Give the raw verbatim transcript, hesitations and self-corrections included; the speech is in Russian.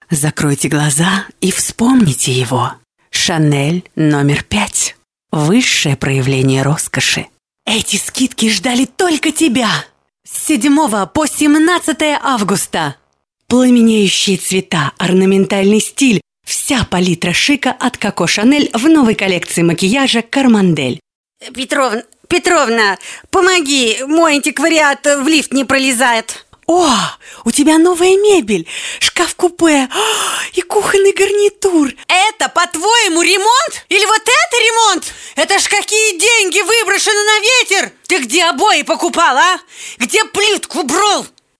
Закройте глаза и вспомните его. Шанель номер пять. Высшее проявление роскоши. Эти скидки ждали только тебя. С седьмого по семнадцатое августа. Пламенеющие цвета, орнаментальный стиль. Вся палитра шика от Коко Шанель в новой коллекции макияжа Кармандель. Петровна, Петровна, помоги, мой антиквариат в лифт не пролезает. О, у тебя новая мебель, шкаф-купе и кухонный гарнитур. Это, по-твоему, ремонт? Или вот это ремонт? Это ж какие деньги выброшены на ветер? Ты где обои покупал, а? Где плитку брал?